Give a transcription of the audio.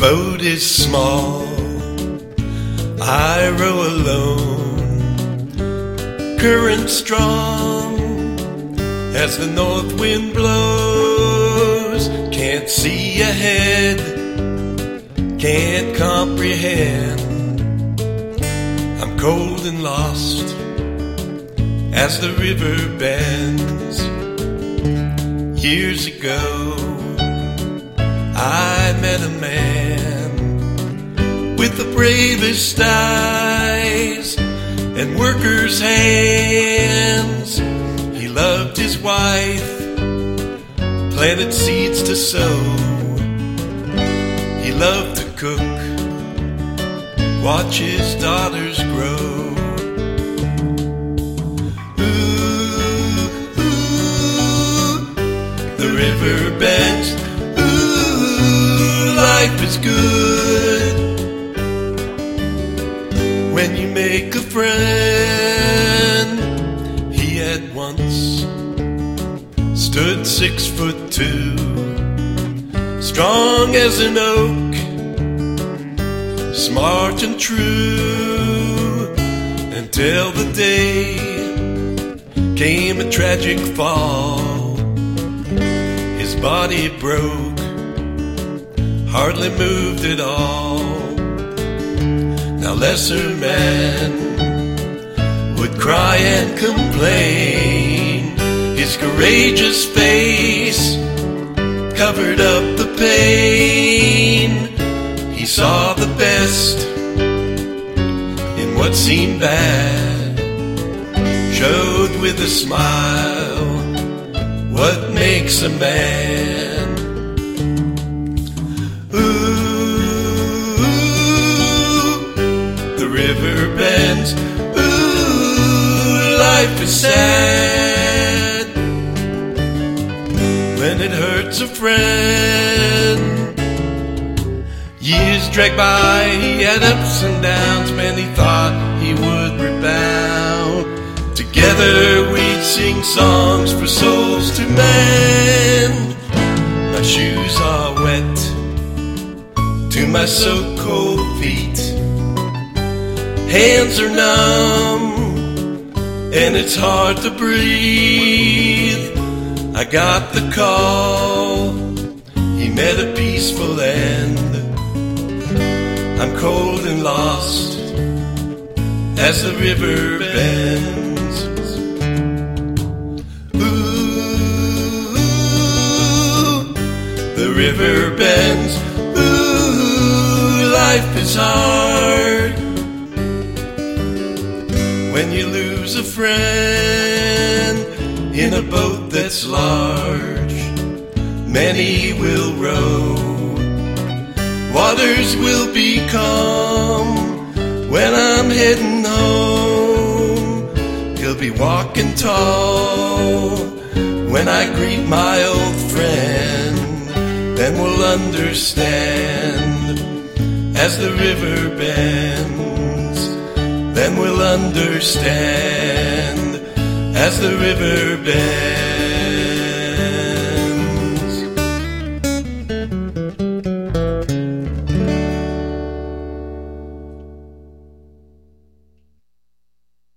boat is small, I row alone. Current strong as the north wind blows. Can't see ahead, can't comprehend. I'm cold and lost as the river bends. Years ago I met a man with the bravest eyes and workers' hands. He loved his wife, planted seeds to sow. He loved to cook, watch his daughters grow. Ooh, ooh, the river bends. Ooh, life is good when you make a friend. He had once stood 6'2", strong as an oak, smart and true, until the day came a tragic fall. His body broke, hardly moved at all. Now lesser man would cry and complain. His courageous face covered up the pain. He saw the best in what seemed bad, showed with a smile what makes a man. Ooh, the river bends. Ooh, life is sad when it hurts a friend. Years dragged by, he had ups and downs. Many thought he would rebound. Together we'd sing songs for souls to mend. My shoes are wet to my so-cold feet. Hands are numb and it's hard to breathe. I got the call, he met a peaceful end. I'm cold and lost as the river bends. Ooh, the river bends. Ooh, life is hard when you lose a friend in a boat that's large. Many will row, waters will be calm when I'm heading home. He'll be walking tall when I greet my old friend. Then we'll understand as the river bends. Then we'll understand as the river bends.